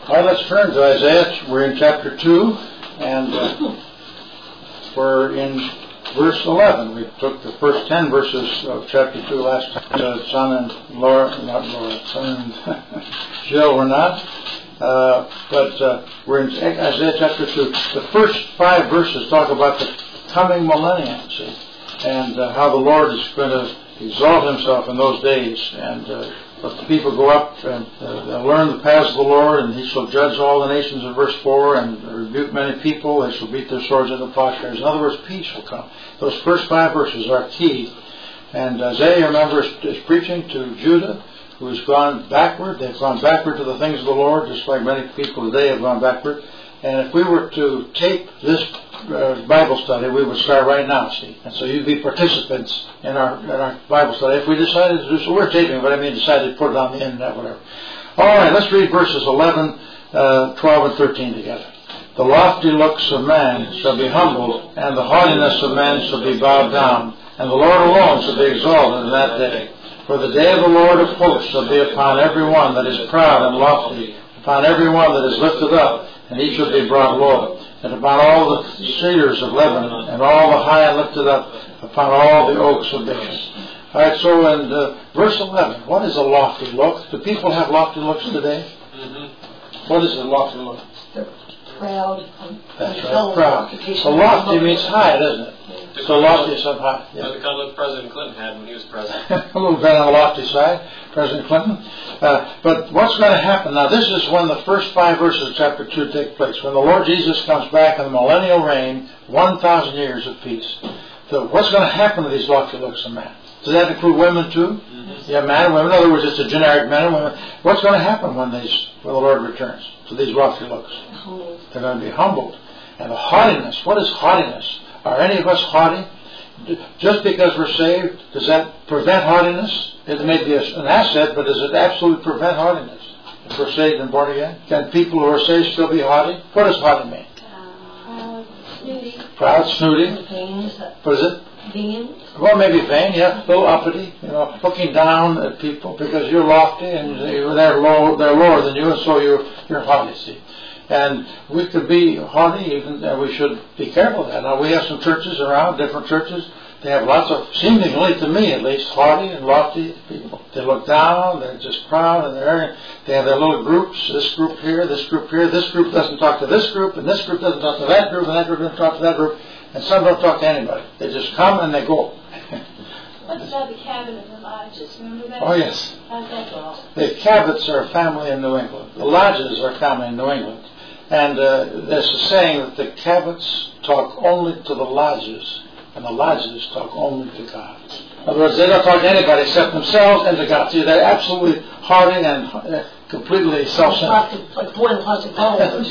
All right, let's turn to Isaiah. We're in chapter 2, and we're in verse 11. We took the first 10 verses of chapter 2 last time. Son and Son and Jill were not. But we're in Isaiah chapter 2. The first 5 verses talk about the coming millennium, see, and how the Lord is going to exalt himself in those days, and let the people go up and they'll learn the paths of the Lord, and he shall judge all the nations in verse 4, and rebuke many people. They shall beat their swords into plowshares. In other words, peace will come. Those first 5 verses are key. And Isaiah, remember, is preaching to Judah, who's gone backward. They've gone backward to the things of the Lord, just like many people today have gone backward. And if we were to tape this Bible study, we would start right now, see. And so you'd be participants in our Bible study. If we decided to do so, we're taping, but I mean decided to put it on the internet, whatever. All right, let's read verses 11, 12, and 13 together. The lofty looks of man shall be humbled, and the haughtiness of man shall be bowed down, and the Lord alone shall be exalted in that day. For the day of the Lord of hosts shall be upon every one that is proud and lofty, upon every one that is lifted up, and he shall be brought low. And upon all the cedars of Lebanon, and all the high and lifted up, upon all the oaks of Bashan. All right, so in verse 11, what is a lofty look? Do people have lofty looks today? Mm-hmm. What is a lofty look? They're proud. That's right, proud. So lofty means high, doesn't it? So lofty is up high. Yeah. The kind of look President Clinton had when he was president. A little bit on the lofty side, President Clinton. But what's going to happen? Now, this is when the first 5 verses of chapter 2 take place. When the Lord Jesus comes back in the millennial reign, 1,000 years of peace. So what's going to happen to these lofty looks of man? Does that include women too? Mm-hmm. Yeah, man and women. In other words, it's a generic men and women. What's going to happen when the Lord returns to these lofty looks? They're going to be humbled. And the haughtiness. What is haughtiness? Are any of us haughty? Just because we're saved, does that prevent haughtiness? It may be an asset, but does it absolutely prevent haughtiness? If we're saved and born again? Can people who are saved still be haughty? What does haughty mean? Snooty. Proud, snooty. What is it? Vain. Well, maybe vain, yeah. A little uppity, looking down at people because you're lofty and they're lower than you, and so you're haughty, see. And we could be haughty, and we should be careful of that. Now, we have some churches around, different churches. They have lots of, seemingly to me at least, haughty and lofty people. They look down, they're just proud, and they have their little groups, this group here, this group here. This group doesn't talk to this group, and this group doesn't talk to that group, and that group doesn't talk to that group, and some don't talk to anybody. They just come and they go. What's about the Cabot and the Lodges? Remember that? Oh, yes. How's that go? The Cabots are a family in New England. The Lodges are a family in New England. And there's a saying that the Cabots talk only to the Lodges, and the Lodges talk only to God. In other words, they don't talk to anybody except themselves and to God. See, they're absolutely haughty and completely self-centered. Like pouring plastic bottles.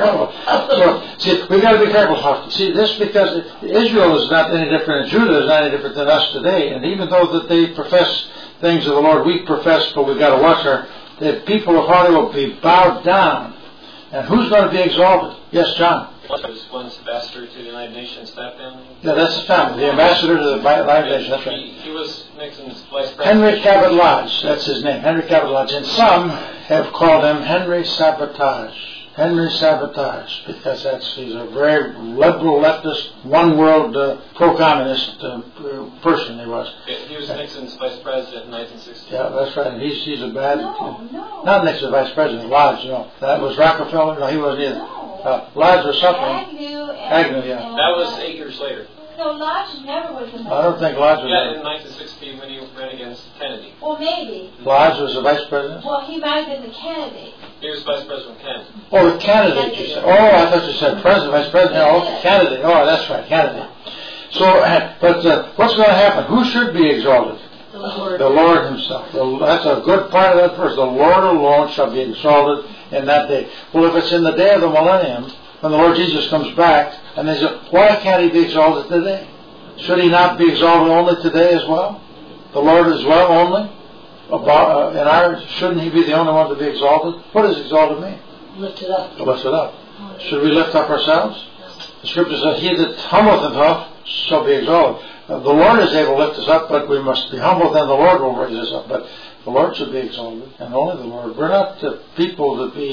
So, see, we've got to be careful how. See, this because Israel is not any different, and Judah is not any different than us today. And even though that they profess things of the Lord, we profess, but we've got to watch the people of haughty will be bowed down. And who's going to be exalted? Yes, John. Was once ambassador to the United Nations, that family? Yeah, that's the family. The ambassador to the United Nations, that's right. He was Nixon's vice president. Henry Cabot Lodge, that's his name, Henry Cabot Lodge. And some have called him Henry Sabotage. Henry Sabotage, because he's a very liberal, leftist, one-world, pro-communist person he was. He was Nixon's vice president in 1960. Yeah, that's right. And he's a bad... No. Not Nixon's vice president, Lodge, That was Rockefeller? No, he wasn't either. Lodge was something. Agnew, yeah. That was 8 years later. No, Lodge never was in. I don't think Lodge was... Yeah, in 1960 when he ran against Kennedy. Well, maybe. Lodge was the vice president? Well, he might have been the candidate. He was vice president Kennedy. Oh, the candidate, you said. Oh, I thought you said president, vice president. Oh, candidate. Oh, that's right, candidate. So, but what's going to happen? Who should be exalted? The Lord. The Lord himself. That's a good part of that verse. The Lord alone shall be exalted in that day. Well, if it's in the day of the millennium, when the Lord Jesus comes back, and they say, why can't he be exalted today? Should he not be exalted only today as well? The Lord as well only? Shouldn't he be the only one to be exalted? What does exalted mean? Lift it up. Lift it up. Should we lift up ourselves? The scripture says, he that humbleth himself shall be exalted. The Lord is able to lift us up, but we must be humble, then the Lord will raise us up. But the Lord should be exalted, and only the Lord. We're not people to be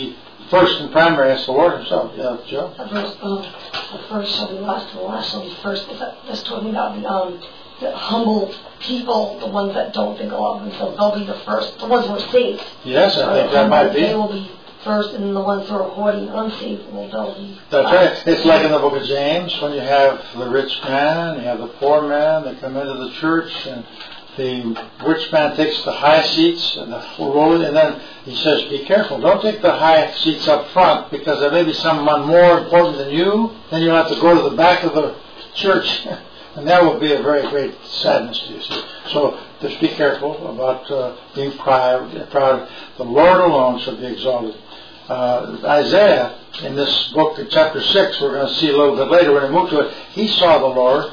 first and primary, that's the Lord Himself. Yeah, Joe? The first shall be last, and the last shall be first. That's talking about the humble people, the ones that don't think a lot of themselves. They'll be the first, the ones who are saved. Yes, I think that might be. They will be first, and the ones who are hoarding unsaved, they'll be That's right. It's like in the book of James, when you have the rich man, you have the poor man, they come into the church, and the rich man takes the high seats and and then he says, be careful, don't take the high seats up front, because there may be someone more important than you, then you'll have to go to the back of the church, and that will be a very great sadness to you. So just be careful about being proud. The Lord alone shall be exalted. Isaiah, in this book, chapter 6, we're going to see a little bit later when we move to it, he saw the Lord.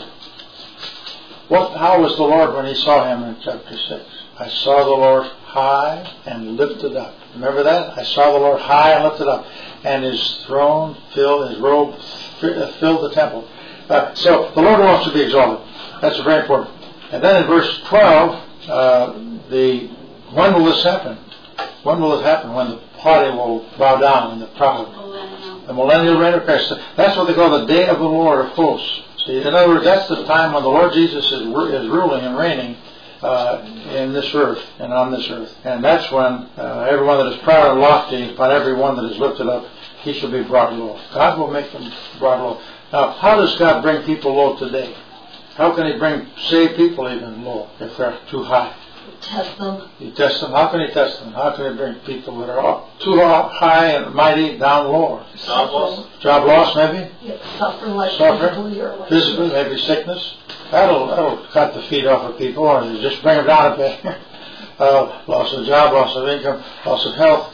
How was the Lord when he saw him in chapter 6? I saw the Lord high and lifted up. Remember that? I saw the Lord high and lifted up. And his throne filled, his robe filled the temple. So the Lord wants to be exalted. That's very important. And then in verse 12, when will this happen? When will it happen? When the haughty will bow down and the proud. The millennial reign of Christ. That's what they call the day of the Lord of hosts. See, in other words, that's the time when the Lord Jesus is ruling and reigning in this earth and on this earth. And that's when everyone that is proud and lofty, but everyone that is lifted up, he shall be brought low. God will make them brought low. Now, how does God bring people low today? How can He bring saved people even low if they're too high? Test them. You test them. How can He test them? How can He bring people that are too high and mighty down lower? Job loss. Job loss, maybe? Yeah, suffering physically, maybe sickness. That'll cut the feet off of people, or just bring them down a bit. Loss of job, loss of income, loss of health,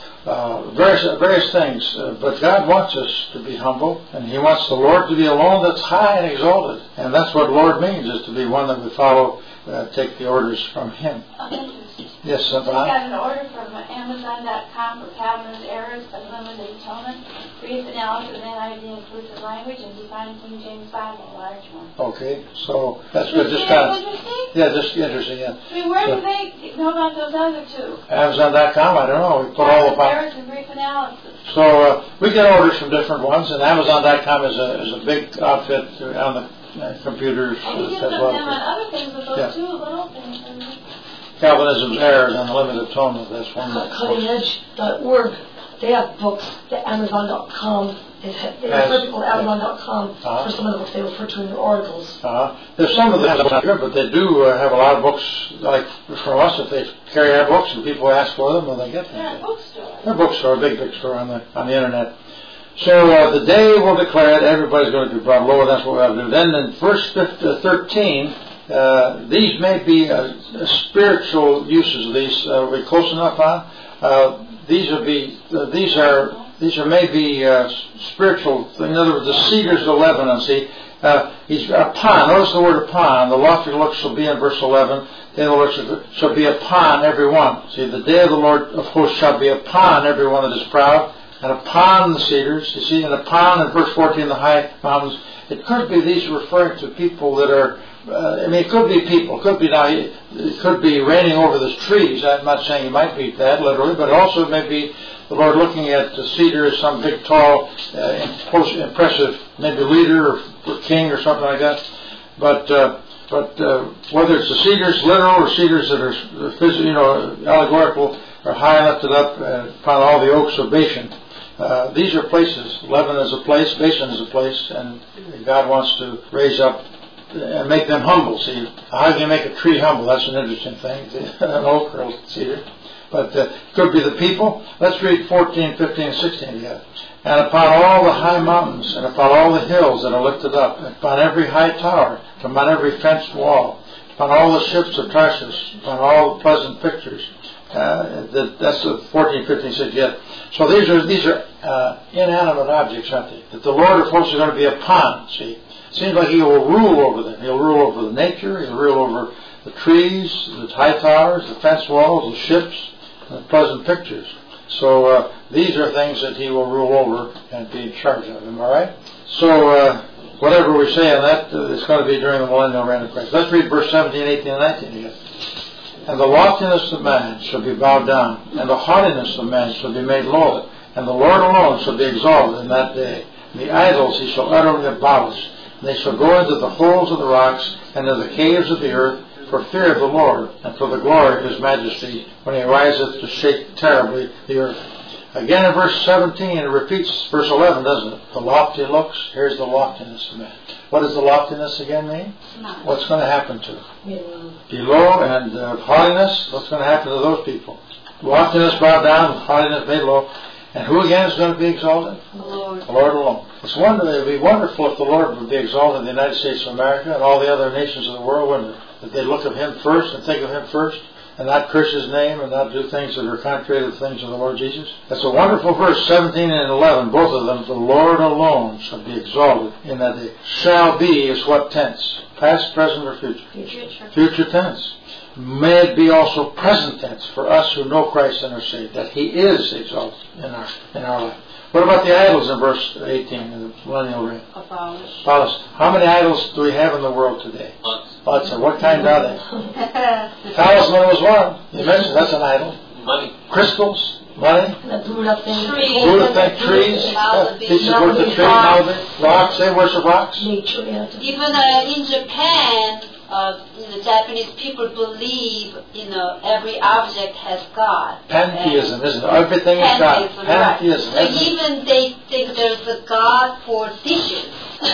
various things. But God wants us to be humble, and He wants the Lord to be alone that's high and exalted. And that's what Lord means, is to be one that we follow, take the orders from Him. Yes, I got an order from Amazon.com for Calvin's Errors of Limited Atonement, brief analysis of NIV inclusive language, and Defined King James Bible, large one. Okay, so that's good. Just kind of, just interesting. Yeah. I mean, where do they know about those other two? Amazon.com. I don't know. We put all the Errors and brief analysis. So we get orders from different ones, and Amazon.com is a big outfit on the computers. We get them on other things, but those two little things. Calvinism's Errors on the Limited Atonement. That's one. CuttingEdge.org. They have books. The Amazon.com. They refer to Amazon.com for some of the books they refer to in their articles. There's some of them not here, but they do have a lot of books. Like from us, if they carry our books and people ask for them, well, they get them. They're a bookstore. They're a bookstore, a big bookstore on the internet. So the day will declare it. Everybody's going to be brought low. That's what we have to do. Then in verse 13. These may be spiritual uses of these. Are we close enough on? These are maybe spiritual. In other words, the cedars of Lebanon. See, he's upon. Notice the word upon. The lofty looks shall be in verse 11. The Lord shall be upon everyone. See, the day of the Lord of hosts shall be upon everyone that is proud, and upon the cedars. You see, and upon in verse 14 the high mountains. It could be these referring to people that are. It could be people. It could be raining over the trees. I'm not saying it might be that literally, but also it may be the Lord looking at the cedar as some big, tall, impressive, maybe leader or king or something like that. But whether it's the cedars literal or cedars that are allegorical or high and lifted up upon all the oaks of Bashan. These are places. Lebanon is a place. Bashan is a place, and God wants to raise up and make them humble. See, how do you make a tree humble? That's an interesting thing. An oak or a cedar. But it could be the people. Let's read 14, 15, and 16 together. And upon all the high mountains, and upon all the hills that are lifted up, and upon every high tower, upon every fenced wall, upon all the ships of Tarshish, upon all the pleasant pictures. That's the 14, 15, 16. Yeah. So these are inanimate objects, aren't they? That the Lord of hosts is going to be upon. See. Seems like He will rule over them. He'll rule over the nature. He'll rule over the trees, the high towers, the fence walls, the ships, and the pleasant pictures. So these are things that He will rule over and be in charge of. Am I right? So whatever we say on that, it's going to be during the millennial reign of Christ. Let's read verse 17, 18, and 19 again. And the loftiness of man shall be bowed down, and the haughtiness of man shall be made low. And the Lord alone shall be exalted in that day. And the idols he shall utterly abolish. And they shall go into the holes of the rocks and into the caves of the earth, for fear of the Lord, and for the glory of his majesty, when he riseth to shake terribly the earth. Again in verse 17, it repeats verse 11, doesn't it? The lofty looks, here's the loftiness of man. What does the loftiness again mean? What's going to happen to them? Below and haughtiness, what's going to happen to those people? Loftiness bowed down, haughtiness made low. And who again is going to be exalted? The Lord. The Lord alone. It would be wonderful if the Lord would be exalted in the United States of America and all the other nations of the world, wouldn't it? That they look of him first and think of him first, and not curse his name and not do things that are contrary to the things of the Lord Jesus. That's a wonderful verse, 17 and 11, both of them. The Lord alone shall be exalted in that day. Shall be is what tense? Past, present, or future? Future tense. May it be also present tense for us who know Christ and are saved, that he is exalted in our life. What about the idols in verse 18 in the millennial reign? Abolished. How many idols do we have in the world today? Lots. What kind are they? Talisman was one. You mentioned that's an idol. Money. Crystals, money. The Buddha thing. Buddha thing, trees. People worship trees nowadays. Rocks, they worship rocks. Nature, yeah. Even in Japan, Japanese people believe, every object has God. Pantheism, isn't it? Everything is God. Pantheism. Right. So even they think there's a God for dishes.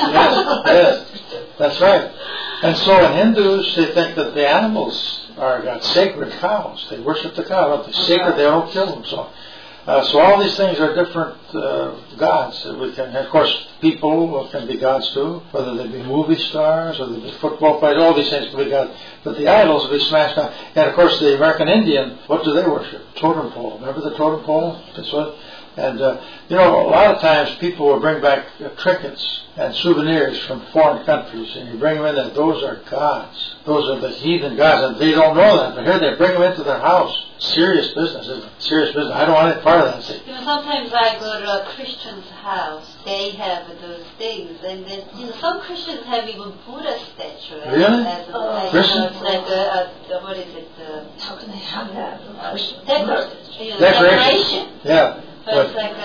Yes, that's right. And so in Hindus, they think that the animals are God, sacred cows. They worship the cow. Don't they? Sacred, they don't kill them. So all these things are different gods. Of course, people can be gods too, whether they be movie stars or they be football players. All these things can be gods. But the idols will be smashed down. And of course, the American Indian, what do they worship? Totem pole. Remember the totem pole? That's what. And a lot of times people will bring back trinkets and souvenirs from foreign countries, and you bring them in, and those are gods. Those are the heathen gods, and they don't know that. But here they bring them into their house. Serious business, isn't it? Serious business. I don't want any part of that. See? Sometimes I go to a Christian's house. They have those things, and then some Christians have even Buddha statue. Really? Christian? What is it? How can they have that? Decoration. Yeah. But it's like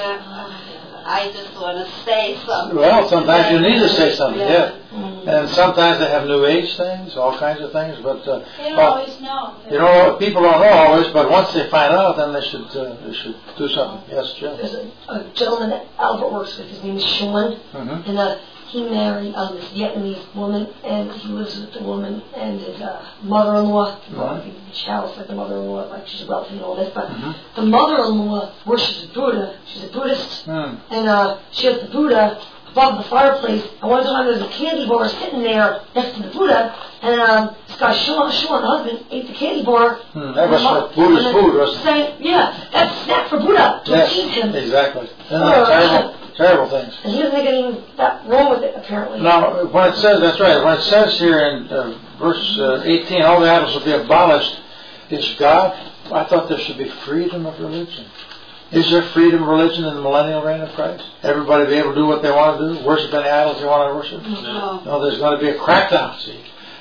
I just want to say something. Well, sometimes you need to say something, yeah. And sometimes they have New Age things, all kinds of things, but they don't always know. People don't know always, but once they find out, then they should do something. Yes, Jim. There's a gentleman that Albert works with. His name is Sean, and he married this Vietnamese woman, and he lives with the woman and his mother-in-law. Each house, like the mother-in-law, like she's wealthy and all this, but the mother-in-law worships Buddha. She's a Buddhist, and she has the Buddha above the fireplace. And one time there's a candy bar sitting there next to the Buddha, and this guy Sean, the husband, ate the candy bar. That was for Buddha's food, wasn't it? Yeah, that's a snack for Buddha to feed him. Exactly. Terrible things. And he doesn't think anything that wrong with it, apparently. Now, when it says, that's right, when it says here in verse 18, all the idols will be abolished, is God, I thought there should be freedom of religion. Is there freedom of religion in the millennial reign of Christ? Everybody be able to do what they want to do? Worship any idols they want to worship? No, there's going to be a crackdown, see.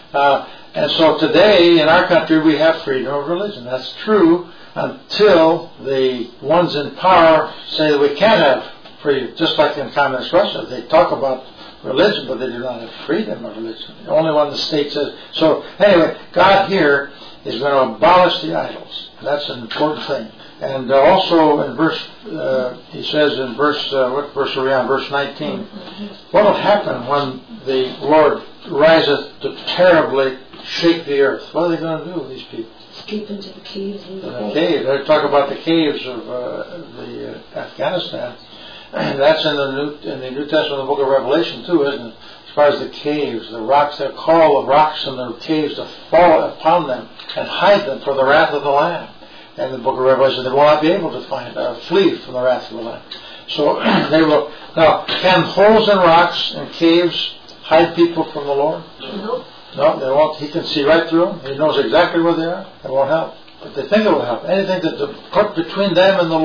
And so today, in our country, we have freedom of religion. That's true until the ones in power say that we can't have freedom. Just like in communist Russia, they talk about religion, but they do not have freedom of religion. The only one the state says. So anyway, God here is going to abolish the idols. That's an important thing. And also in verse, he says in verse, what verse are we on? Verse 19. What will happen when the Lord riseth to terribly shake the earth? What are they going to do with these people? Escape into the caves. They talk about the caves of Afghanistan. And that's in the New Testament, the book of Revelation too, isn't it? As far as the caves, the rocks, they call the rocks in the caves to fall upon them and hide them for the wrath of the Lamb. And the book of Revelation, they will not be able to flee from the wrath of the Lamb. So they will. Now, can holes in rocks and caves hide people from the Lord? No, they won't. He can see right through them. He knows exactly where they are. It won't help. But they think it will help. Anything that to put between them and the Lord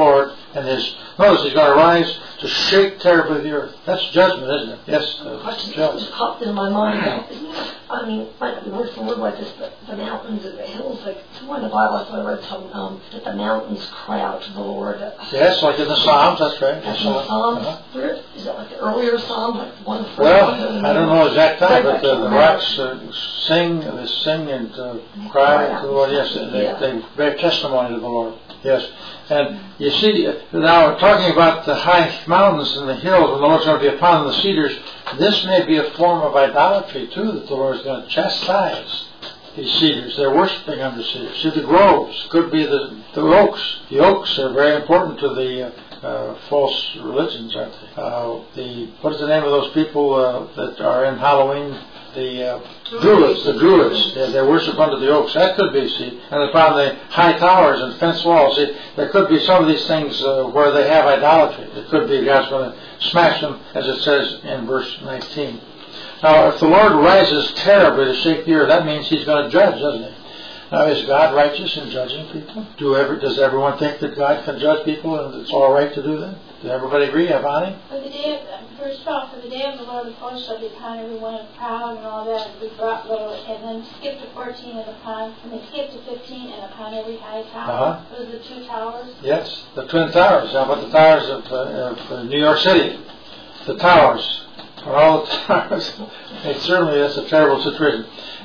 Notice he's going to rise to shake terribly the earth. That's judgment, isn't it? Yes, Question judgment. just popped into my mind. I mean, might not be word for word like this, but the mountains and the hills, like somewhere in the Bible I thought I read something, that the mountains cry out to the Lord. Yes, like in the Psalms, that's right. That's in the Psalms. Where, is that like the earlier Psalm, like one of the first Well, ones? I don't know the exact time, but the rocks sing and cry to the Lord. Yes, they bear testimony to the Lord. Yes. And you see, now talking about the high mountains and the hills, and the Lord's going to be upon the cedars, this may be a form of idolatry too, that the Lord's going to chastise these cedars. They're worshiping under cedars. See, the groves could be the oaks. The oaks are very important to the false religions, aren't they? What is the name of those people that are in Halloween? The Druids. They worship under the oaks. That could be, see. And upon the high towers and fenced walls, see, there could be some of these things where they have idolatry. It could be God's going to smash them, as it says in verse 19. Now, if the Lord rises terribly to shake the earth, that means He's going to judge, doesn't He? Now, is God righteous in judging people? Does everyone think that God can judge people and it's all right to do that? Does everybody agree, Avani? For the day of, verse 12, for the day of the Lord of hosts shall be upon everyone proud and all that, and be brought low, and then skip to 14 and they skip to 15 and upon every high tower. Those are the two towers? Yes, the Twin Towers. How about the towers of New York City? The towers. For all the towers. Certainly that's a terrible situation.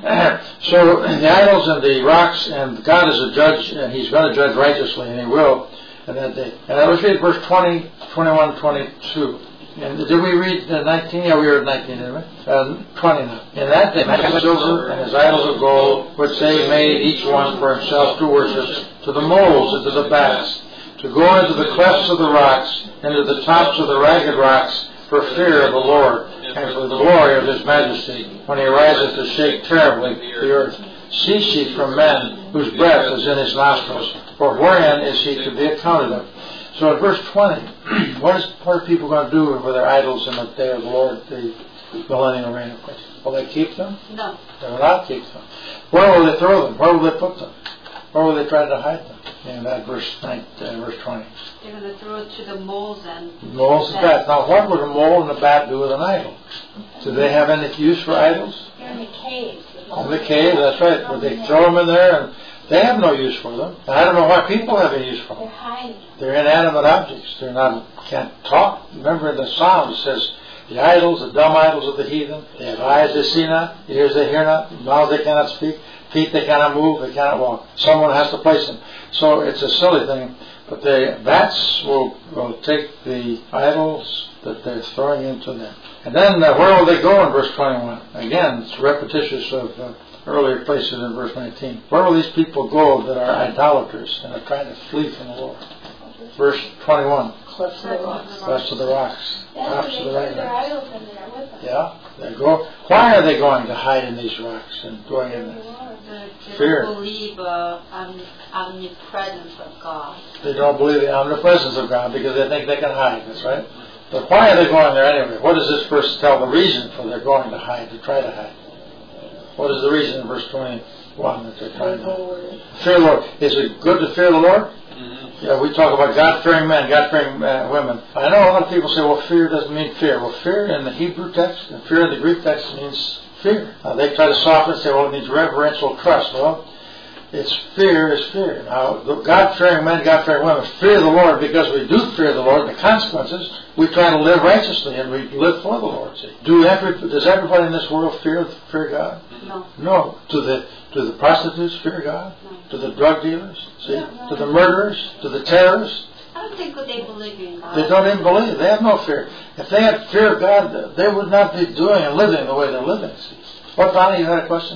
So the idols and the rocks, and God is a judge, and He's going to judge righteously, and He will in that day. And let's read verse 20, 21, 22. And did we read 19? Yeah, we were at 19, didn't we? 20 now. In that day, man of silver and his idols of gold, which they made each one for himself to worship, to the moles and to the bats, to go into the clefts of the rocks, and to the tops of the ragged rocks, for fear of the Lord, and for the glory of His majesty, when He rises to shake terribly the earth. Cease ye from men, whose breath is in His nostrils, for wherein is He to be accounted of? So in verse 20, what are people going to do with their idols in the day of the Lord, the millennial reign of Christ? Will they keep them? No. They will not keep them. Where will they throw them? Where will they put them? Where will they try to hide them? In that verse 20. They're going to throw it to the moles and moles and bats. Now, what would a mole and a bat do with an idol? Do they have any use for idols? They're in the caves. In the cave, that's right. Would they throw them in there? And they have no use for them. And I don't know why people have any use for them. They're hiding. They're inanimate objects. Can't talk. Remember in the Psalms it says, the idols, the dumb idols of the heathen, they have eyes they see not, ears they hear not, mouths they cannot speak, feet they cannot move, they cannot walk. Someone has to place them. So it's a silly thing. But the bats will take the idols that they're throwing into them. And then where will they go in verse 21? Again, it's repetitious of earlier places in verse 19. Where will these people go that are idolaters and are trying to flee from the Lord? Verse 21. Cliffs of the rocks. Cliffs of the rocks. That's where they put their idols in there with them. Yeah, they go. Why are they going to hide in these rocks and going in there? they Fear. don't believe omnipresence of God. They don't believe the omnipresence of God because they think they can hide. That's right. But why are they going there anyway? What does this verse tell the reason for their going to hide, to try to hide? What is the reason in verse 21 that they're trying to hide? Fear the Lord. Is it good to fear the Lord? Mm-hmm. Yeah, we talk about God-fearing men, God-fearing women. I know a lot of people say, well, fear doesn't mean fear. Well, fear in the Hebrew text and fear in the Greek text means fear. They try to soften it and say, well, it means reverential trust. Well, it's fear is fear. Now, God-fearing men, God-fearing women fear the Lord because we do fear the Lord. The consequences, we try to live righteously and we live for the Lord. See? Does everybody in this world fear God? No. No. Do the prostitutes fear God? No. Do the drug dealers? See? No. To the murderers? To the terrorists? I don't think they believe in God. They don't even believe. They have no fear. If they had fear of God, they would not be doing and living the way they're living. See? What, Bonnie, you had a question?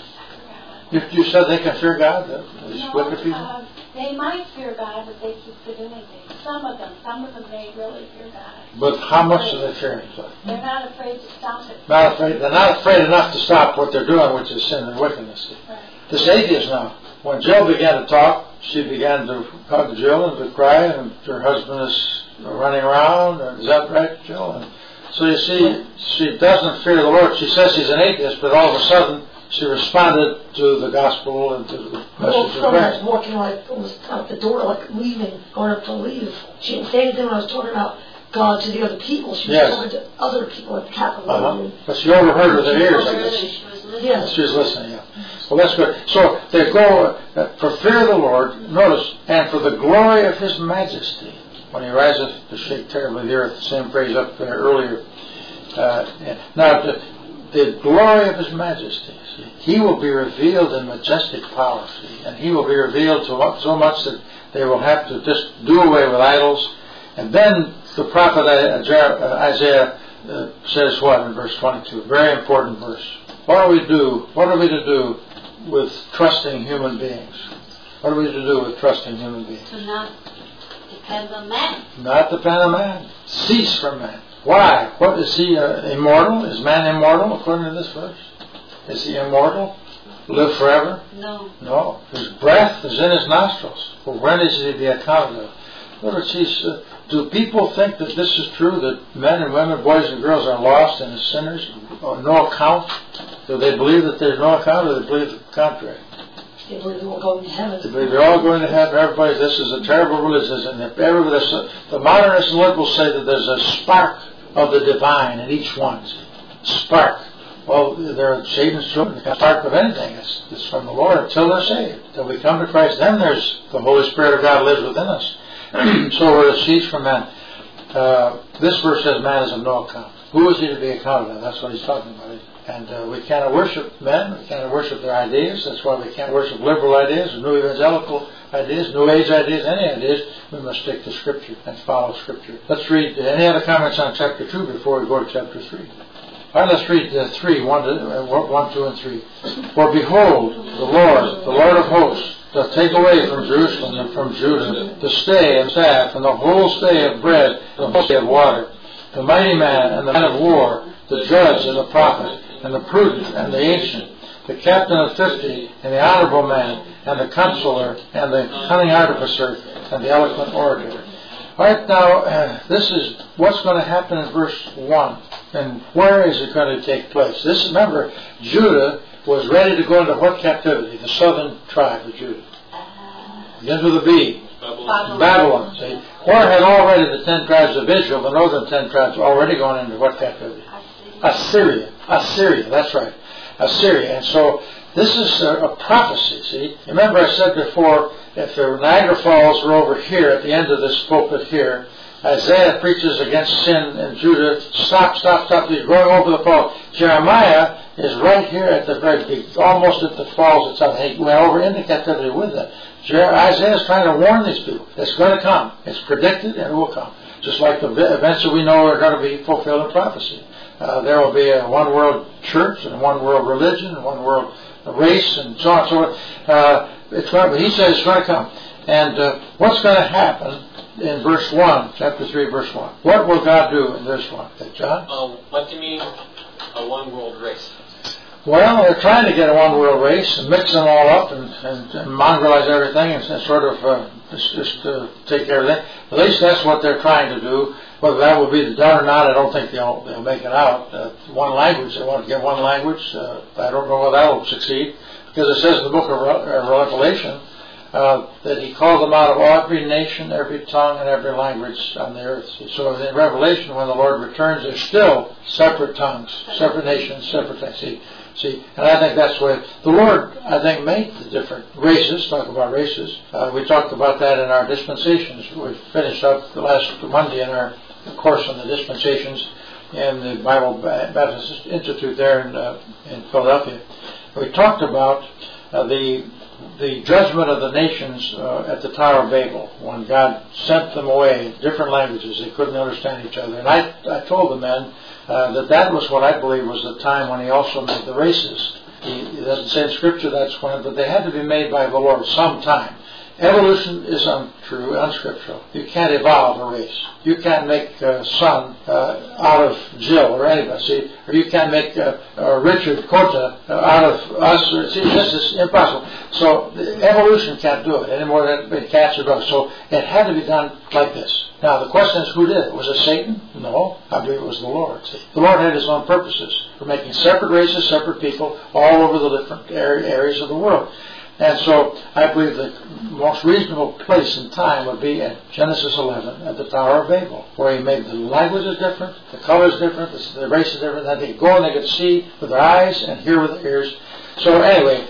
You said they can fear God, these wicked people? They might fear God, but they keep doing things. Some of them may really fear God. But how much do they fear Him? They're not afraid to stop it. Not afraid. They're not afraid enough to stop what they're doing, which is sin and wickedness. Right. This atheist now, when Jill began to talk, she began to hug Jill and to cry, and her husband is running around. Is that right, Jill? And so you see, she doesn't fear the Lord. She says she's an atheist, but all of a sudden, she responded to the gospel and to the message of Christ. I was walking like almost out the door, like leaving, going up to leave. She didn't say anything when I was talking about God to the other people. She was talking to other people at the Capitol. But she overheard with her ears, I guess. She was listening. Yeah. She was listening, yeah. Well, that's good. So they go for fear of the Lord, notice, and for the glory of His majesty. When He riseth to shake terribly the earth, the same phrase up there earlier. Now, the glory of His majesty. See, He will be revealed in majestic power, see, and He will be revealed so much that they will have to just do away with idols. And then the prophet Isaiah says what in verse 22? Very important verse. What do we do? What are we to do with trusting human beings? What are we to do with trusting human beings? To not depend on man. Not depend on man. Cease from man. Why? What is he immortal? Is man immortal according to this verse? Is he immortal? Live forever? No. No. His breath is in his nostrils. Well, when is he to be accounted of? Do people think that this is true, that men and women, boys and girls are lost and as sinners, or no account? Do they believe that there's no account, or do they believe the contrary? They believe they're all going to heaven. They believe they're all going to heaven. Everybody, this is a terrible religion. And the modernists and liberals say that there's a spark of the divine in each one. Spark. Well, they're Satan's children. The spark of anything is from the Lord until they're saved. Until we come to Christ, then there's the Holy Spirit of God lives within us. So we're to cease from man. This verse says man is of no account. Who is he to be accounted of? That's what he's talking about. And we cannot worship men. We cannot worship their ideas. That's why we can't worship liberal ideas, new evangelical ideas, new age ideas, any ideas. We must stick to Scripture and follow Scripture. Let's read any other comments on chapter 2 before we go to chapter 3. All right, let's read 1, 2, and 3. For behold, the Lord of hosts, doth take away from Jerusalem and from Judah the stay and staff, and the whole stay of bread, and the whole stay of water, the mighty man and the man of war, the judge and the prophet, and the prudent and the ancient, the captain of 50, and the honorable man, and the counselor, and the cunning artificer, and the eloquent orator. All right, now, this is what's going to happen in verse 1. And where is it going to take place? Remember, Judah was ready to go into what captivity? The southern tribe of Judah. Begins with a B. Babylon. See? Or had already the 10 tribes of Israel, the northern 10 tribes, already gone into what captivity? Assyria. That's right. Assyria. And so this is a prophecy, see? Remember I said before, if the Niagara Falls were over here at the end of this pulpit here, Isaiah preaches against sin in Judah. Stop. He's going over the falls. Jeremiah is right here at the very big, almost at the falls itself. He went over into captivity with them. Isaiah is trying to warn these people. It's going to come. It's predicted and it will come. Just like the events that we know are going to be fulfilled in prophecy. There will be a one world church and one world religion and one world race and so on and so forth. He says it's going to come. And what's going to happen in verse 1, chapter 3, verse 1? What will God do in verse 1? Okay, John? What do you mean a one world race? Well, they're trying to get a one world race and mix them all up and mongrelize everything and sort of just take care of everything. At least that's what they're trying to do. Whether that will be done or not, I don't think they'll make it out. One language, they want to get one language. I don't know whether that will succeed, because it says in the book of Revelation that He called them out of every nation, every tongue, and every language on the earth. So in Revelation, when the Lord returns, there's still separate tongues, separate nations, separate things. See, and I think that's where the Lord, I think, made the different races. Talk about races. We talked about that in our dispensations. We finished up the last Monday in our course on the dispensations in the Bible Baptist Institute there in Philadelphia. We talked about the judgment of the nations at the Tower of Babel, when God sent them away, different languages. They couldn't understand each other. And I told the men that was what I believe was the time when He also made the races. He doesn't say in Scripture that's when, but they had to be made by the Lord sometime. Evolution is untrue, unscriptural. You can't evolve a race. You can't make Son out of Jill or anybody, see? Or you can't make Richard Cota out of us. See, this is impossible. So evolution can't do it any more than cats or dogs. So it had to be done like this. Now the question is, who did it? Was it Satan? No, I believe it was the Lord. See, the Lord had His own purposes for making separate races, separate people, all over the different areas of the world. And so I believe the most reasonable place and time would be at Genesis 11 at the Tower of Babel, where He made the languages different, the colors different, the races different, that they could go and they could see with their eyes and hear with their ears. So anyway,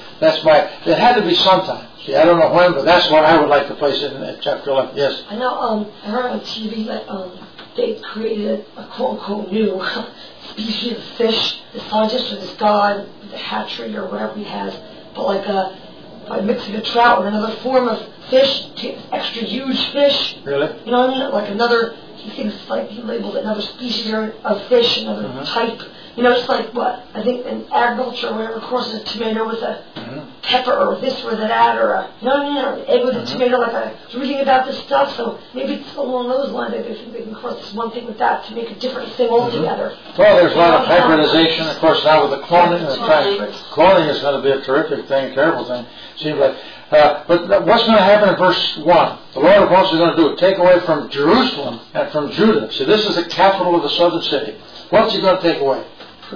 it had to be sometime. See, I don't know when, but that's what I would like to place it in chapter 11. Yes? I know, I heard on TV that they created a quote-unquote new species of fish. The scientist or this god, the hatchery or whatever he has, but like by mixing a trout with another form of fish, extra huge fish. Really? You know what I mean? Like another, he thinks like he labeled another species of fish, another type. You know, it's like what? I think in agriculture or whatever, of course, a tomato with a pepper or this or that or a, you know what I mean? Or an egg with a tomato. Like I was reading about this stuff, so maybe it's along those lines. They think they can cross this one thing with that to make a different thing altogether. Well, there's a lot of hybridization, of course, now with the cloning. Cloning is going to be a terrific thing, a terrible thing. Seems like. But what's going to happen in verse 1? The Lord of hosts is going to do it. Take away from Jerusalem and from Judah. See, this is the capital of the southern city. What's He going to take away?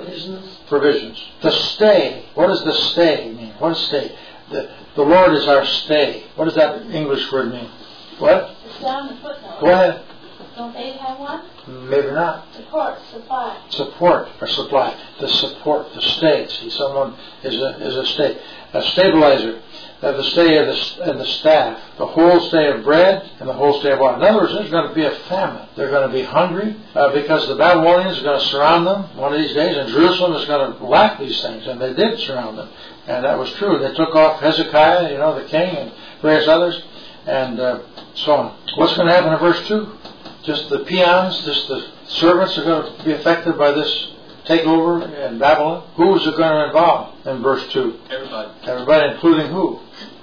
Provisions. The stay. What does the stay mean? What is stay? The Lord is our stay. What does that English word mean? What? It's down the footnote. Go ahead. Don't they have one? Maybe not. Support, supply. Support or supply. The support, the stay. See, someone is a stay. A stabilizer. The stay of the staff. The whole stay of bread and the whole stay of water. In other words, there's going to be a famine. They're going to be hungry because the Babylonians are going to surround them one of these days, and Jerusalem is going to lack these things. And they did surround them. And that was true. They took off Hezekiah, the king, and various others, and so on. What's going to happen in verse 2? Just the peons, just the servants are going to be affected by this takeover in Babylon. Who is it going to involve in verse 2? Everybody. Everybody, including who?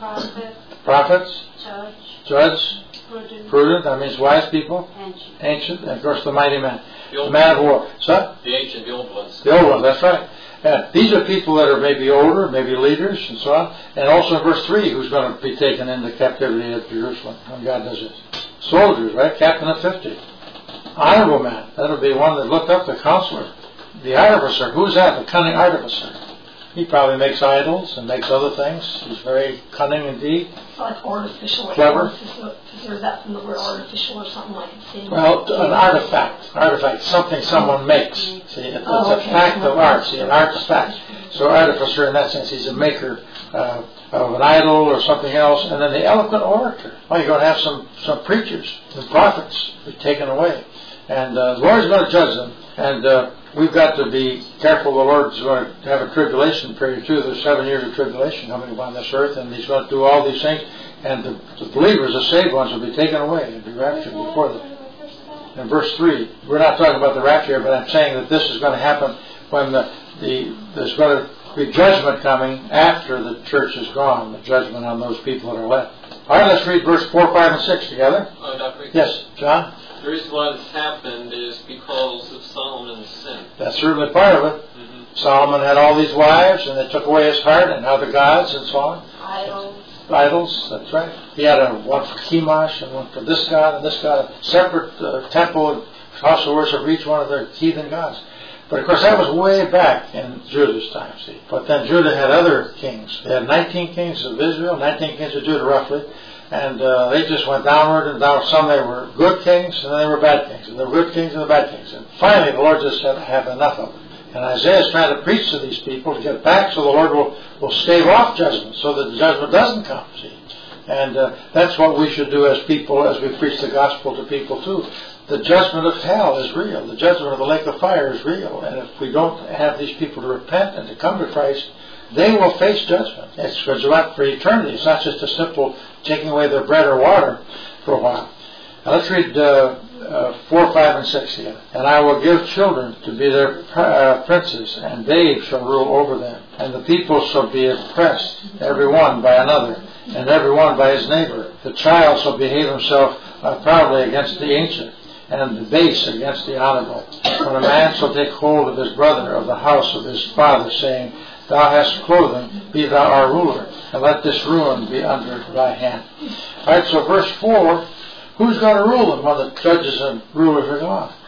Prophets. Judge. Prudent. That means wise people. Ancient. And of course the mighty man. The man of war. So? The ancient, the old ones. The old ones, that's right. And these are people that are maybe older, maybe leaders, and so on. And also in verse 3, who's going to be taken into captivity at Jerusalem when God does this? Soldiers, right? Captain of 50. Honorable man. That'll be one that looked up the counselor. The artificer. Who's that? The cunning artificer. He probably makes idols and makes other things. He's very cunning indeed. It's like artificial. Clever. Is that from the word artificial or something like that? Well, an artifact. Artifact. Something someone makes. See, it's a fact of art. See, an artifact. So artificer in that sense, he's a maker of an idol or something else. And then the eloquent orator. Well, you're going to have some preachers and prophets be taken away. And the Lord's going to judge them. And we've got to be careful. The Lord's going to have a tribulation period too. There's 7 years of tribulation coming upon this earth, and He's going to do all these things. And the believers, the saved ones, will be taken away and be raptured before them. In verse 3, we're not talking about the rapture, but I'm saying that this is going to happen when there's going to be judgment coming after the church is gone, the judgment on those people that are left. All right, let's read verse 4, 5, and 6 together. Dr. Yes, John? The reason why this happened is because of Solomon's sin. That's certainly part of it. Mm-hmm. Solomon had all these wives, and they took away his heart, and other gods, and so on. Idols, that's right. He had one for Chemosh, and one for this god, and this god. A separate temple and house of worship for each one of their heathen gods. But of course that was way back in Judah's time, see. But then Judah had other kings. They had 19 kings of Israel, 19 kings of Judah roughly. And they just went downward and down. Some they were good kings, and then they were bad kings. And there were good kings and the bad kings. And finally the Lord just said, have enough of them. And Isaiah is trying to preach to these people to get back so the Lord will stave off judgment so that the judgment doesn't come, see. And that's what we should do as people, as we preach the gospel to people too. The judgment of hell is real. The judgment of the lake of fire is real. And if we don't have these people to repent and to come to Christ, they will face judgment. It's for eternity. It's not just a simple taking away their bread or water for a while. Now let's read 4, 5, and 6 here. And I will give children to be their princes, and babes shall rule over them. And the people shall be oppressed, every one by another, and every one by his neighbor. The child shall behave himself proudly against the ancient, and the base against the honorable. When a man shall take hold of his brother of the house of his father, saying, Thou hast clothing, be thou our ruler, and let this ruin be under thy hand. All right, so verse 4, who's going to rule them when the judges and rulers are gone?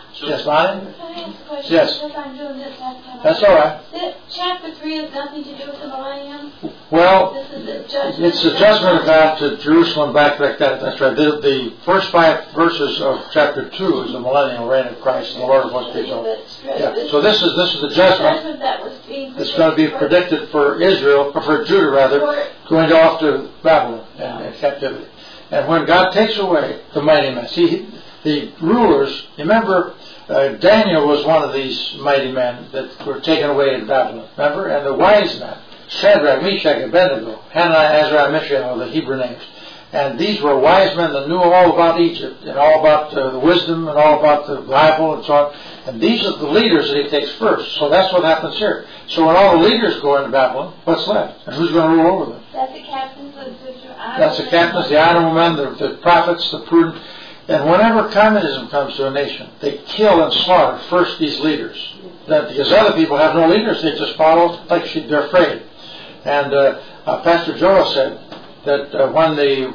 Yes, Bonnie? Can I ask a question? Yes. Because I'm doing this that time. That's all right. Chapter 3 has nothing to do with the millennium? Well, This is the judgment. it's the judgment of God to Jerusalem back like that. That's right. The first 5 verses of chapter 2 is the millennial reign of Christ and the Lord of hosts be exalted. Yeah. So this is the judgment that was being that's going to be predicted for Israel, or for Judah rather, going off to Babylon and captivity. And when God takes away the mighty men, see, the rulers, remember, Daniel was one of these mighty men that were taken away to Babylon, remember? And the wise men, Shadrach, Meshach, and Abednego, Hananiah, Azariah, Mishael, the Hebrew names. And these were wise men that knew all about Egypt, and all about the wisdom, and all about the Bible, and so on. And these are the leaders that he takes first. So that's what happens here. So when all the leaders go into Babylon, what's left? And who's going to rule over them? That's the captains, That's the captains, the honorable men, the prophets, the prudent. And whenever communism comes to a nation, they kill and slaughter first these leaders. Because other people have no leaders, they just follow like they're afraid. And Pastor Joel said that when the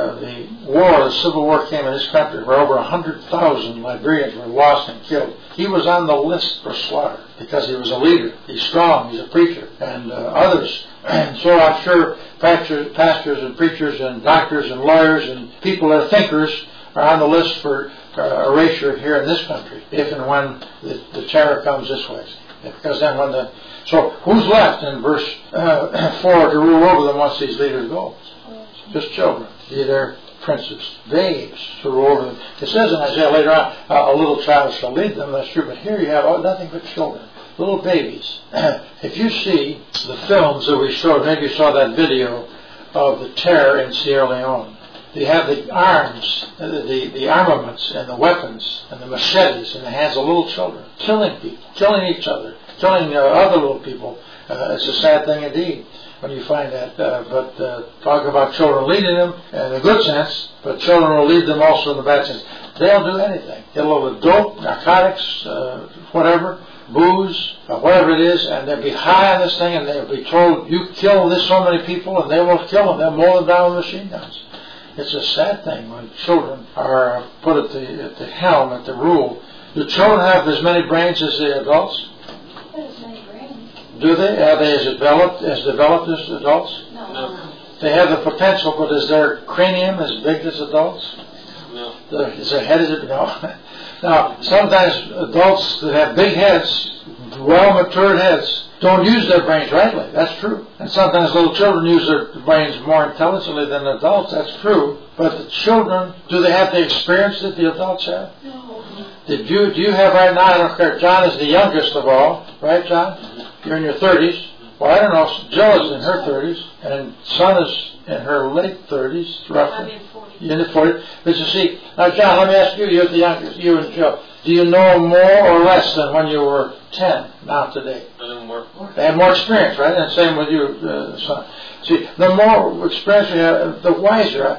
Civil War came in this country, where over 100,000 Liberians were lost and killed, he was on the list for slaughter because he was a leader. He's strong, he's a preacher, and others. And so I'm sure pastors and preachers and doctors and lawyers and people that are thinkers are on the list for erasure here in this country, if and when the terror comes this way. Because then so who's left in verse 4 to rule over them once these leaders go? Just children. They're princes, babes to rule over them. It says in Isaiah later on, a little child shall lead them. That's true. But here you have nothing but children, little babies. If you see the films that we showed, maybe you saw that video of the terror in Sierra Leone. They have the arms, the armaments and the weapons and the machetes in the hands of little children, killing people, killing each other, killing other little people. It's a sad thing indeed when you find that. But talk about children leading them in a good sense, but children will lead them also in the bad sense. They'll do anything. Get a little dope, narcotics, whatever, booze, whatever it is, and they'll be high on this thing, and they'll be told, you kill this so many people, and they will kill them. They'll mow them down with machine guns. It's a sad thing when children are put at the helm, at the rule. Do children have as many brains as the adults? As many brains. Do they? Are they as developed as adults? No. They have the potential, but is their cranium as big as adults? No. Is their head as no? Now, sometimes adults that have big heads, well-matured heads, don't use their brains rightly. That's true. And sometimes little children use their brains more intelligently than adults. That's true. But the children, do they have the experience that the adults have? No. Do you have right now, I don't care, John is the youngest of all, right, John? You're in your 30s. Well, I don't know, Jill is in her 30s, and Son is in her late 30s, roughly. I'm in 40. You're in the 40s. But you see, now John, let me ask you, you're the youngest, you and Jill. Do you know more or less than when you were 10 now today? I know more. They have more experience, right? And same with you, Son. See, the more experience we have, the wiser.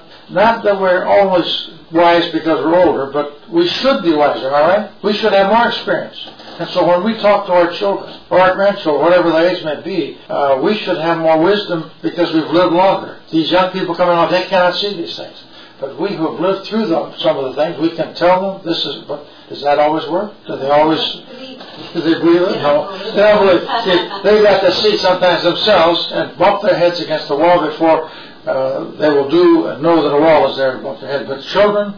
Not that we're always wise because we're older, but we should be wiser, all right? We should have more experience. And so when we talk to our children, or our grandchildren, whatever the age may be, we should have more wisdom because we've lived longer. These young people coming along, they cannot see these things. But we who have lived through some of the things, we can tell them this is. But does that always work? Do they always? Do they believe it? No. They don't believe it. See, they got to see sometimes themselves and bump their heads against the wall before they will know that a wall is there and bump their head. But children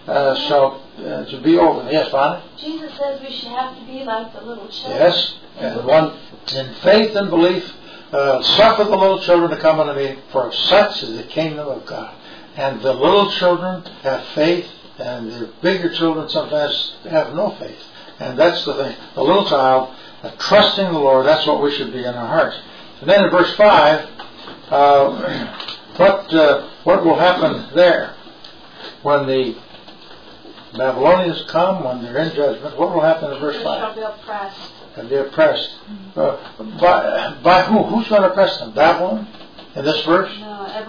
to be over. Yes, Bonnie? Jesus says we should have to be like the little children. Yes, and one in faith and belief, suffer the little children to come unto me, for such is the kingdom of God. And the little children have faith, and the bigger children sometimes have no faith. And that's the thing. The little child, trusting the Lord, that's what we should be in our hearts. And then in verse 5, what will happen there when the Babylonians come, when they're in judgment? What will happen in verse 5? They shall be oppressed. And they're oppressed. By who? Who's going to oppress them? Babylon? In this verse? No, everyone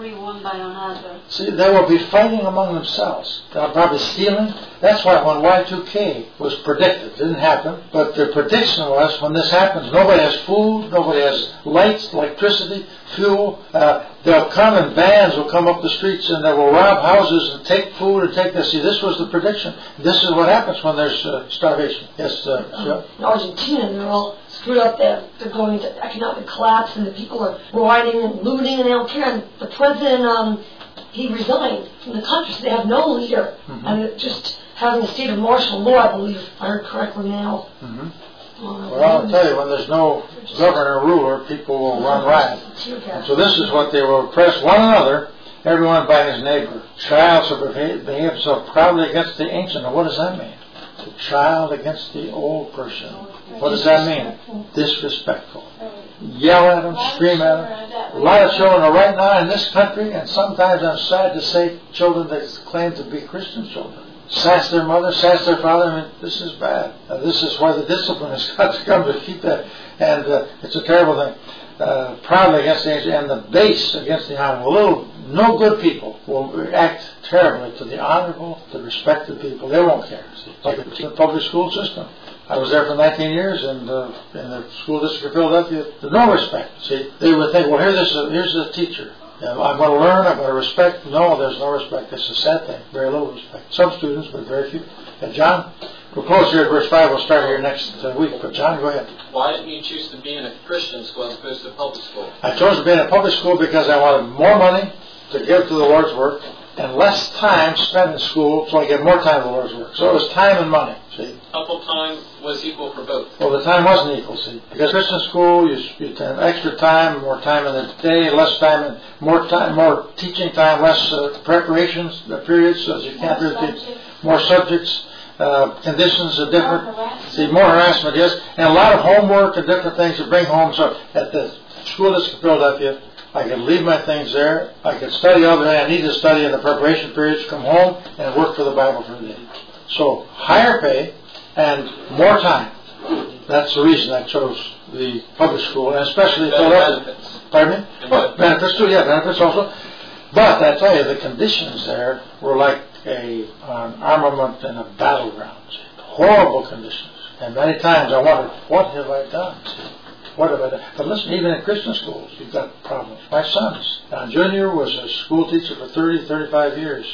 by another. See, they will be fighting among themselves. They'll probably stealing. That's why when Y2K was predicted, it didn't happen, but the prediction was when this happens, nobody has food, nobody has lights, electricity, fuel. They'll come and vans will come up the streets and they will rob houses and take food and take this. See, this was the prediction. This is what happens when there's starvation. Yes, in Argentina, they're all screwed up. They're going into economic collapse, and the people are rioting and looting, and they don't care. And the president, he resigned from the country, so they have no leader. Mm-hmm. And they're just having a state of martial law, I believe, if I heard correctly now. Mm-hmm. Well, I'll tell you, when there's no governor or ruler, people will run riot. And so this is what they will oppress one another, everyone by his neighbor. Child shall behave himself proudly against the ancient. Now, what does that mean? The child against the old person. What does that mean? Disrespectful. Yell at them, scream at them. A lot of children are right now in this country, and sometimes I'm sad to say children that claim to be Christian children. Sass their mother, sass their father. I mean, this is bad. This is why the discipline has got to come to keep that. And it's a terrible thing. Proudly against the ancient, and the base against the honorable. No good people will act terribly to the honorable, the respected people. They won't care. It's like the public school system. I was there for 19 years, and in the school district of Philadelphia, there's no respect. See, they would think, well, here's the teacher. I'm going to learn, I'm going to respect. No, there's no respect. It's a sad thing. Very little respect. Some students, but very few. And John, we're close here at verse 5. We'll start here next week. But John, go ahead. Why didn't you choose to be in a Christian school as opposed to a public school? I chose to be in a public school because I wanted more money to give to the Lord's work and less time spent in school so I get more time to the Lord's work. So it was time and money, see. Couple time was equal for both. Well, the time wasn't equal, see. Because Christian school, you have extra time, more time in the day, less time, and more teaching time, less preparations periods, so you can't really teach more subjects. Conditions are different. See, more harassment, yes. And a lot of homework and different things to bring home. So at the school district of Philadelphia, I could leave my things there. I could study all the day. I need to study in the preparation periods, come home, and work for the Bible for the day. So higher pay and more time. That's the reason I chose the public school, and especially Philadelphia. Benefits. Pardon me? Well, benefits too, yeah, benefits also. But I tell you, the conditions there were like an armament in a battleground. Horrible conditions. And many times I wondered, what have I done? What have I done? But listen, even in Christian schools, you've got problems. My sons, Junior was a school teacher for 30, 35 years.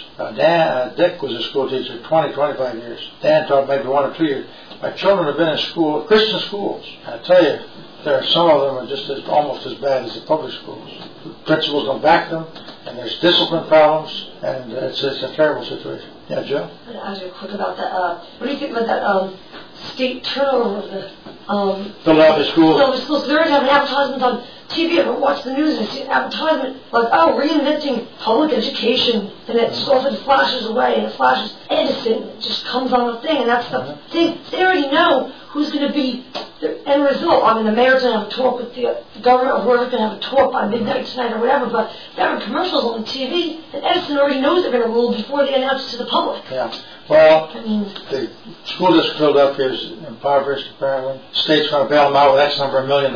Dick was a school teacher for 20, 25 years. Dan taught maybe 1 or 2 years. My children have been in school, Christian schools. I tell you, there are some of them are just almost as bad as the public schools. The principals don't back them, and there's discipline problems, and it's a terrible situation. Yeah, Joe? And ask you quick about that. What do you think about that state turnover of the Philadelphia schools? Philadelphia schools. They're having advertisements on TV. I watch the news and see an advertisement like, reinventing public education, and it just often flashes away, and it flashes Edison. It just comes on the thing, and that's the thing. They already know who's going to be the end result. I mean, the mayor's going to have a talk with the governor, or whoever's going to have a talk by midnight tonight or whatever, but they're having commercials on TV, and Edison already knows they're going to rule before they announce it to the public. Yeah. Well, the school district of Philadelphia is impoverished, apparently. The state's going to bail them out with X number of $1 million.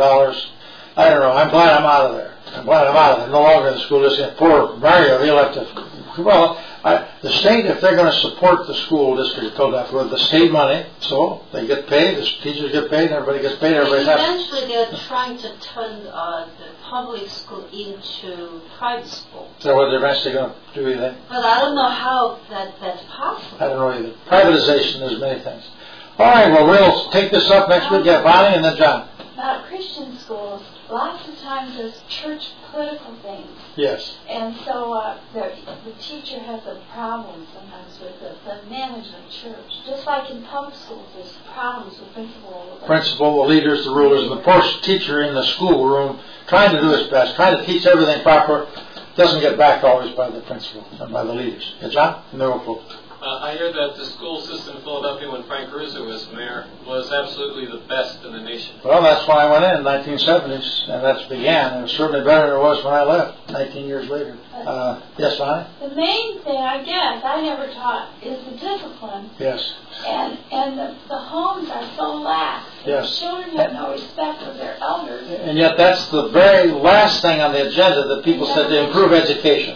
I don't know. I'm glad I'm out of there. No longer in the school district. Poor Mario, he'll have to... Well, the state, if they're going to support the school district of Philadelphia with the state money, so they get paid, the teachers get paid, everybody gets paid, everybody's happy. Eventually they're trying to turn the public school into private school. Is that what they're eventually going to do, you think? But I don't know how that's possible. I don't know either. Privatization, there's many things. All right, well, we'll take this up next week. Yeah, Bonnie and then John. About Christian schools, lots of times there's church political things. Yes. And so the teacher has a problem sometimes with the management of church. Just like in public schools, there's problems with principal, the leaders, the rulers, and the poor teacher in the schoolroom trying to do his best, trying to teach everything proper, doesn't get backed always by the principal and by the leaders. Yeah, John? And then we'll quote. I hear that the school system in Philadelphia when Frank Rizzo was mayor was absolutely the best in the nation. Well, that's when I went in 1970s, and that began. And it was certainly better than it was when I left 19 years later. Yes, Bonnie? The main thing, I guess, I never taught is the discipline. Yes. And the homes are so lax. Yes. The children have no respect for their elders. And yet that's the very last thing on the agenda that people said to improve education.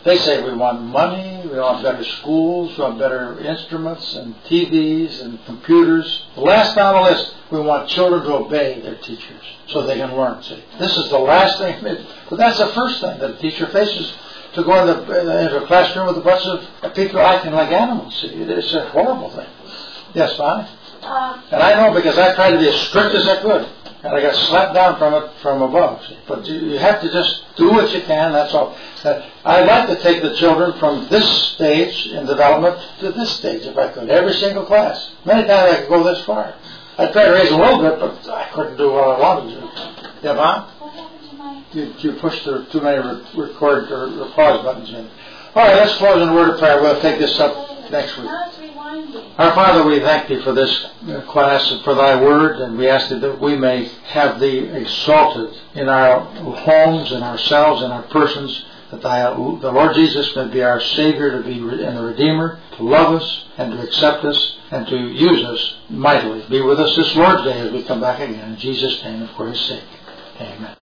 They say we want money, we want better schools, we want better instruments and TVs and computers. The last on the list, we want children to obey their teachers so they can learn. See, this is the last thing. But that's the first thing that a teacher faces, to go into a classroom with a bunch of people acting like animals. See, it's a horrible thing. Yes, Bonnie? And I know because I tried to be as strict as I could. And I got slapped down from above. See? But you have to just do what you can, that's all. I'd like to take the children from this stage in development to this stage, if I could. Every single class. Many times I could go this far. I tried to raise a little bit, but I couldn't do what I wanted to do. Yeah, Mom? What happened to my... You pushed too many record or pause buttons in. All right, let's close in a word of prayer. We'll take this up next week. Now it's rewinding. Our Father, we thank Thee for this class and for Thy Word, and we ask Thee that we may have Thee exalted in our homes, in ourselves, in our persons, that the Lord Jesus may be our Savior, to be and the Redeemer, to love us and to accept us and to use us mightily. Be with us this Lord's Day as we come back again. In Jesus' name and for His sake. Amen.